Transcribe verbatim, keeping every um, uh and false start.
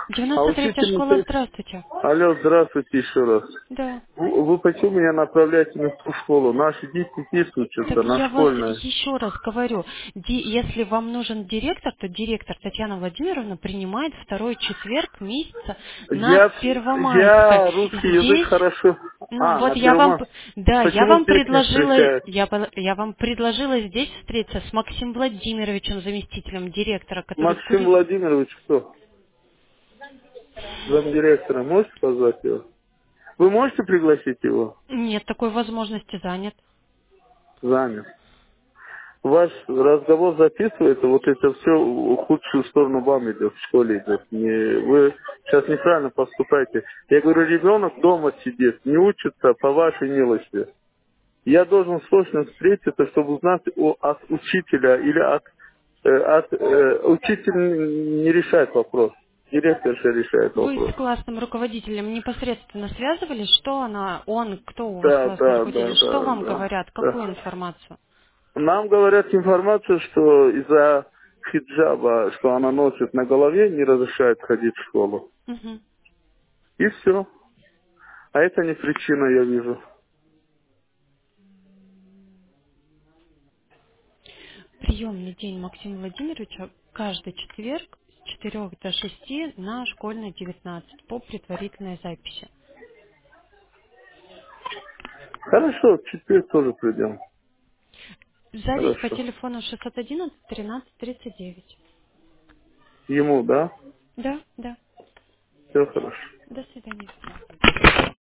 А девяносто третья школа, учительница... здравствуйте. Алло, здравствуйте еще раз. Да. Вы, вы почему меня направляете на ту школу? Наши дети здесь Так учатся, на я вас школьной. еще раз говорю, ди- если вам нужен директор, то директор Татьяна Владимировна принимает второй четверг месяца на Я, Первомайской. я русский язык Здесь, хорошо... ну А, вот на я вам, первом... п- да, я Почему вам здесь не предложила, встречают? я, по- я вам предложила здесь встретиться с Максимом Владимировичем, заместителем директора, который Максим кури... Владимирович кто? Замдиректора. Можете позвать его? Вы можете пригласить его? Нет такой возможности, занят. Занят. Ваш разговор записывается, вот это все в худшую сторону вам идет, в школе идет. Не, вы сейчас неправильно поступаете. Я говорю, ребенок дома сидит, не учится по вашей милости. Я должен срочно встретиться, чтобы узнать о- от учителя или от, э, от э, учитель не решает вопрос. Директор же решает Вы с вопрос. классным руководителем непосредственно связывались? Что она, он, кто у вас Да, классный да, руководитель? да, Что да, вам да. говорят? да. Какую информацию? Нам говорят информацию, что из-за хиджаба, что она носит на голове, не разрешает ходить в школу. Мгм. И все. А это не причина, я вижу. Приемный день Максима Владимировича каждый четверг с четырёх до шести на школьной девятнадцать по предварительной записи. Хорошо, теперь тоже придем. Запись по Хорошо. телефону шестьсот одиннадцать тринадцать тридцать девять. Ему, да? Да, да. Все хорошо. До свидания.